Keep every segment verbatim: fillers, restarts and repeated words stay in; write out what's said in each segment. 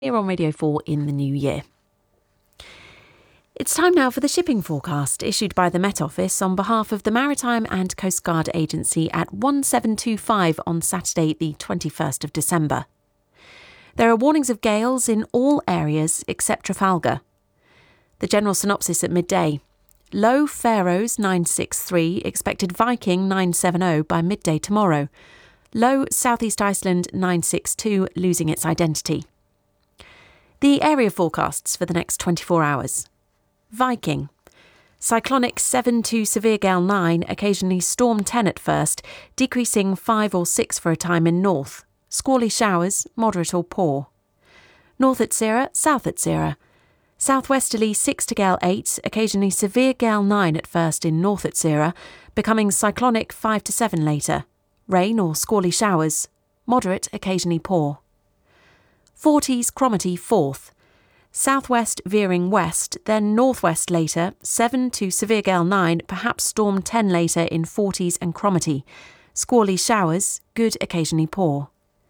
here on Radio four in the new year. It's time now for the shipping forecast issued by the Met Office on behalf of the Maritime and Coast Guard Agency at one seven two five on Saturday the twenty-first of December. There are warnings of gales in all areas except Trafalgar. The general synopsis at midday. Low Faroes nine six three, expected Viking nine seven zero by midday tomorrow. Low Southeast Iceland nine six two, losing its identity. The area forecasts for the next twenty-four hours. Viking. Cyclonic seven to severe gale nine, occasionally storm ten at first, decreasing five or six for a time in north. Squally showers, moderate or poor. North at Sierra, south at Sierra. Southwesterly six to gale eight, occasionally severe gale nine at first in north at Sierra, becoming cyclonic five to seven later. Rain or squally showers, moderate, occasionally poor. Forties Cromarty fourth. Southwest veering west, then northwest later, seven to severe gale nine, perhaps storm ten later in Forties and Cromarty. Squally showers, good, occasionally poor.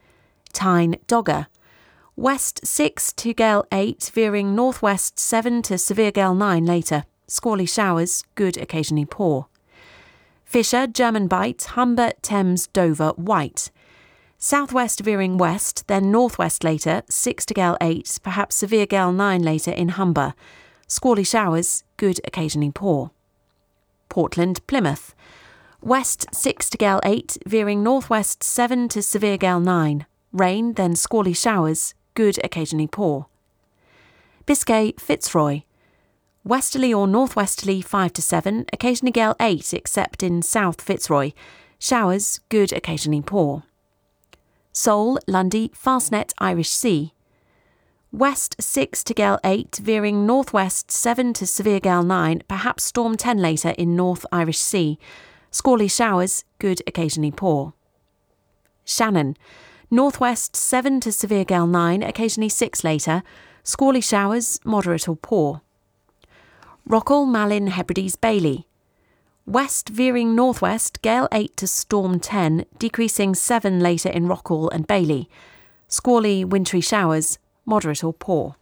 Tyne Dogger. West six to gale eight, veering northwest seven to severe gale nine later. Squally showers, good, occasionally poor. Fisher, German Bight, Humber, Thames, Dover, white. Southwest veering west, then northwest later, six to gale eight, perhaps severe gale nine later in Humber. Squally showers, good, occasionally poor. Portland, Plymouth. West six to gale eight, veering northwest seven to severe gale nine. Rain, then squally showers, good, occasionally poor. Biscay, Fitzroy. Westerly or northwesterly five to seven, occasionally gale eight except in South Fitzroy. Showers, good, occasionally poor. Seoul, Lundy, Fastnet, Irish Sea. West six to gale eight, veering northwest seven to severe gale nine, perhaps storm ten later in North Irish Sea. Squally showers, good, occasionally poor. Shannon. Northwest seven to severe gale nine, occasionally six later. Squally showers, moderate or poor. Rockall, Malin, Hebrides, Bailey. West veering northwest, gale eight to storm ten, decreasing seven later in Rockall and Bailey. Squally, wintry showers, moderate or poor.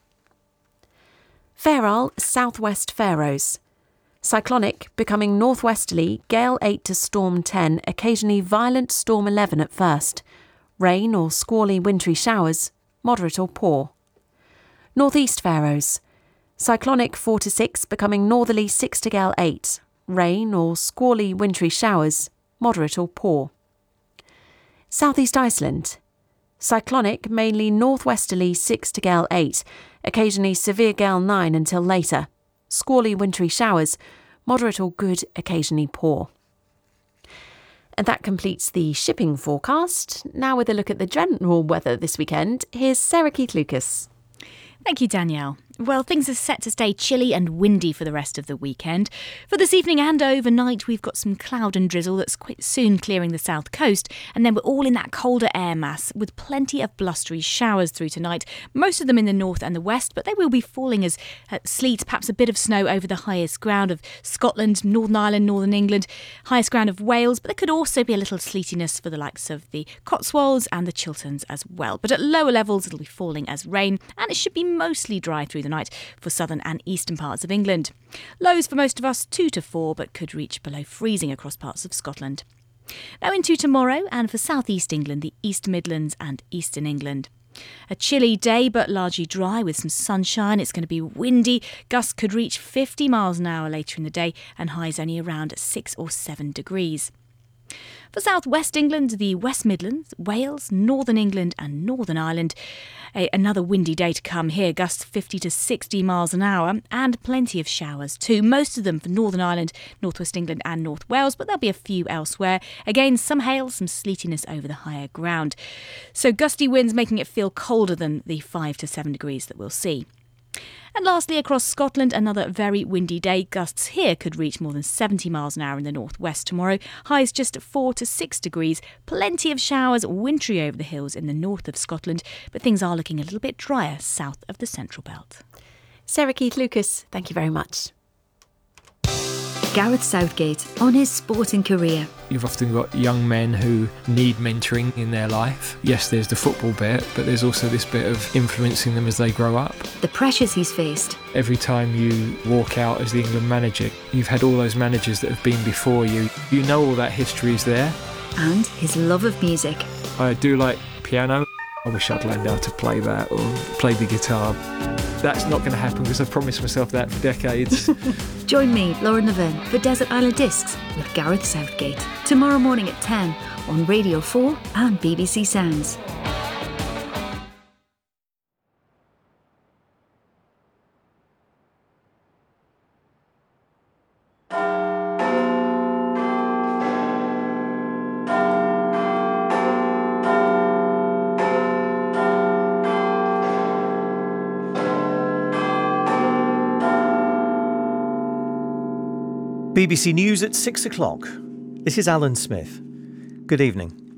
Fairall, southwest Faroes. Cyclonic, becoming northwesterly, gale eight to storm ten, occasionally violent storm eleven at first. Rain or squally wintry showers, moderate or poor. Northeast Faroes. Cyclonic four to six, becoming northerly six to gale eight. Rain or squally wintry showers, moderate or poor. Southeast Iceland. Cyclonic, mainly northwesterly six to gale eight, occasionally severe gale nine until later. Squally wintry showers, moderate or good, occasionally poor. And that completes the shipping forecast. Now with a look at the general weather this weekend, here's Sarah Keith-Lucas. Thank you, Danielle. Well, things are set to stay chilly and windy for the rest of the weekend. For this evening and overnight, we've got some cloud and drizzle that's quite soon clearing the south coast, and then we're all in that colder air mass with plenty of blustery showers through tonight, most of them in the north and the west, but they will be falling as uh, sleet, perhaps a bit of snow over the highest ground of Scotland, Northern Ireland, Northern England, highest ground of Wales, but there could also be a little sleetiness for the likes of the Cotswolds and the Chilterns as well. But at lower levels, it'll be falling as rain, and it should be mostly dry through the night for southern and eastern parts of England. Lows for most of us two to four, but could reach below freezing across parts of Scotland. Now into tomorrow, and for south east England, the East Midlands and eastern England. A chilly day, but largely dry with some sunshine. It's going to be windy. Gusts could reach fifty miles an hour later in the day, and highs only around six or seven degrees. For south west England, the West Midlands, Wales, Northern England and Northern Ireland, a, another windy day to come here, gusts fifty to sixty miles an hour and plenty of showers too, most of them for Northern Ireland, North West England and North Wales, but there'll be a few elsewhere. Again, some hail, some sleetiness over the higher ground. So gusty winds making it feel colder than the five to seven degrees that we'll see. And lastly, across Scotland, another very windy day. Gusts here could reach more than seventy miles an hour in the northwest tomorrow. Highs just at four to six degrees. Plenty of showers, wintry over the hills in the north of Scotland, but things are looking a little bit drier south of the Central Belt. Sarah Keith-Lucas, thank you very much. Gareth Southgate on his sporting career. You've often got young men who need mentoring in their life. Yes, there's the football bit, but there's also this bit of influencing them as they grow up. The pressures he's faced. Every time you walk out as the England manager, you've had all those managers that have been before you. You know all that history is there. And his love of music. I do like piano. I wish I'd learned how to play that or play the guitar. That's not going to happen because I've promised myself that for decades. Join me, Lauren Levin, for Desert Island Discs with Gareth Southgate. Tomorrow morning at ten on Radio four and B B C Sounds. B B C News at six o'clock. This is Alan Smith. Good evening.